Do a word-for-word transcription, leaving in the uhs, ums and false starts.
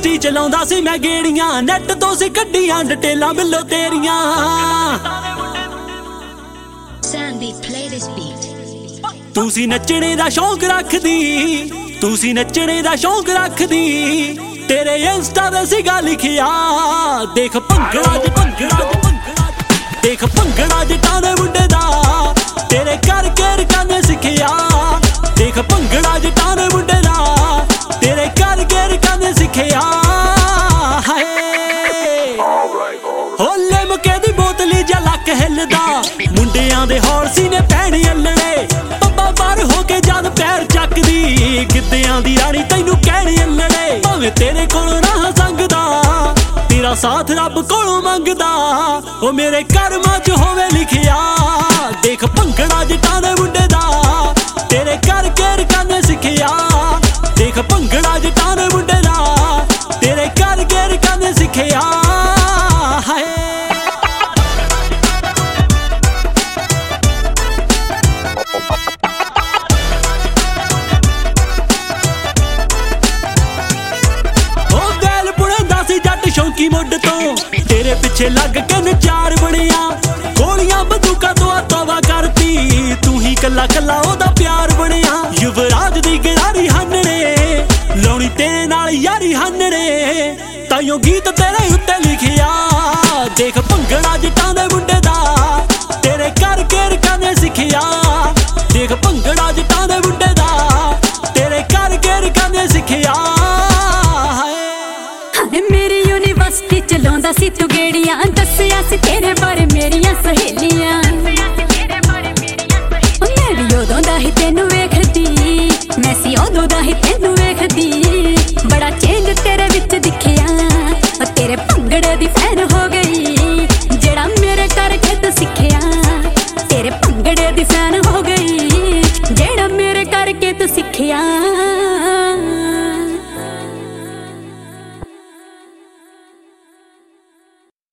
University ਚਲਾਉਂਦਾ ਸੀ ਮੈਂ ਗੇੜੀਆਂ, net ਤੋਂ ਸੀ ਕੱਢੀਆਂ ਡਿਟੇਲਾਂ ਬਿੱਲੋ ਤੇਰੀਆਂ। ਤੁਸੀਂ ਨੱਚਣੇ ਦਾ ਸ਼ੌਂਕ ਰੱਖਦੀ, ਤੁਸੀਂ ਨੱਚਣੇ ਦਾ ਸ਼ੌਂਕ ਰੱਖਦੀ, ਤੇਰੇ ਇੰਸਟਾ ਤੇ ਸੀਗਾ ਲਿਖਿਆ ਦੇਖ ਭੰਗੜਾ ਜ ਭੰਗੜਾ ਜ ਦੇਖ ਭੰਗੜਾ ਜੱਟਾਂ ਦੇ ਮੁੰਡੇ ਦਾ, ਤੇਰੇ ਕਰਕੇ ਰਕਾਨੇ ਸਿੱਖਿਆ ਦੇਖ ਭੰਗੜਾ ਜੱਟਾਂ ਦੇ ਮੁੰਡੇ ਦਾ, ਤੇਰੇ ਕਰਕੇ ਰਕਾਨੇ ਸਿੱਖਿਆ। ਹਾਏ ਹੋਲੇ ਮੁਕੇ ਦੀ ਬੋਤਲੀ ਜਾਂ ਲੱਕ ਹਿੱਲਦਾ, ਮੁੰਡਿਆਂ ਦੇ ਹੌਲਸੀ ਨੇ ਪੈਣ ਅੱਲੜੇ, ਪੱਬਾ ਬਾਹਰ ਹੋ ਕੇ ਜਦ ਪੈਰ ਚੱਕਦੀ, ਗਿੱਧਿਆਂ ਦੀ ਰਾਣੀ ਤੈਨੂੰ ਕਹਿਣ ਅੱਲੜੇ। ਭਾਵੇਂ ਤੇਰੇ ਕੋਲੋਂ ਰਾਹ ਸੰਗਦਾ, ਤੇਰਾ ਸਾਥ ਰੱਬ ਕੋਲੋਂ ਮੰਗਦਾ, ਉਹ ਮੇਰੇ ਕਰਮਾਂ 'ਚ ਹੋਵੇ ਲਿਖਿਆ ਦੇਖ ਭੰਗੜਾ ਜੱਟਾਂ ਦੇ ਮੁੰਡੇ ਦਾ, ਤੇਰੇ ਕਰਕੇ ਰਕਾਨੇ ਸਿੱਖਿਆ ਦੇਖ ਭੰਗੜਾ ਜੱਟਾਂ ਦੇ ਮੁੰਡੇ ਦਾ, ਤੇਰੇ ਕਰਕੇ ਰਕਾਨੇ ਸਿੱਖਿਆ। ਹਾਏ ਸ਼ੌਂਕੀ ਮੁੱਢ ਤੋਂ ਤੇਰੇ ਪਿੱਛੇ ਲੱਗ ਕੇ ਨਚਾਰ ਬਣਿਆ, ਗੋਲੀਆਂ ਬੰਦੂਕਾਂ ਤੋਂ ਤੋਬਾ ਕਰਤੀ, ਤੂੰ ਹੀ ਕੱਲਾ ਕੱਲਾ ਉਹਦਾ ਪਿਆਰ ਬਣਿਆ। ਯੁਵਰਾਜ ਦੀ ਗਰਾਰੀ ਹੰਨੜੇ, ਲਾਉਣੀ ਤੇਰੇ ਨਾਲ ਯਾਰੀ ਹੰਨੜੇ, ਤਾਈਓ ਗੀਤ ਤੇਰੇ ਉੱਤੇ ਲਿਖਿਆ ਦੇਖ ਭੰਗੜਾ ਜੱਟਾਂ ਦੇ ਮੁੰਡੇ ਦਾ, ਤੇਰੇ ਕਰਕੇ ਰਕਾਨੇ ਸਿੱਖਿਆ ਦੇਖ ਭੰਗੜਾ ਜੱਟਾਂ ਦੇ ਮੁੰਡੇ ਦਾ, ਤੇਰੇ ਕਰਕੇ ਰਕਾਨੇ ਸਿੱਖਿਆ। ਮੇਰੀ ਯੂਨੀਵਰਸਿਟੀ ਚਲਾਉਂਦਾ ਸੀ ਤੂੰ ਗੇੜੀਆਂ, ਦੱਸਿਆ ਸੀ ਤੇਰੇ ਬਾਰੇ ਮੇਰੀਆਂ ਸਹੇਲੀਆਂ, ਮੈਂ ਵੀ ਉਦੋਂ ਦਾ ਹੀ ਤੈਨੂੰ ਵੇਖਦੀ, ਮੈਂ ਸੀ ਉਦੋਂ ਦਾ ਹੀ ਤੈਨੂੰ ਵੇਖਦੀ, ਬੜਾ ਚੇਂਜ ਤੇਰੇ ਵਿੱਚ ਦਿਖਿਆ, ਤੇਰੇ ਭੰਗੜੇ ਦੀ ਫੈਨ ਹੋ ਗਈ, ਜਿਹੜਾ ਮੇਰੇ ਕਰਕੇ ਤੂੰ ਸਿੱਖਿਆ, ਤੇਰੇ ਭੰਗੜੇ ਦੀ ਫੈਨ ਹੋ ਗਈ, ਜਿਹੜਾ ਮੇਰੇ ਕਰਕੇ ਤੂੰ ਸਿੱਖਿਆ।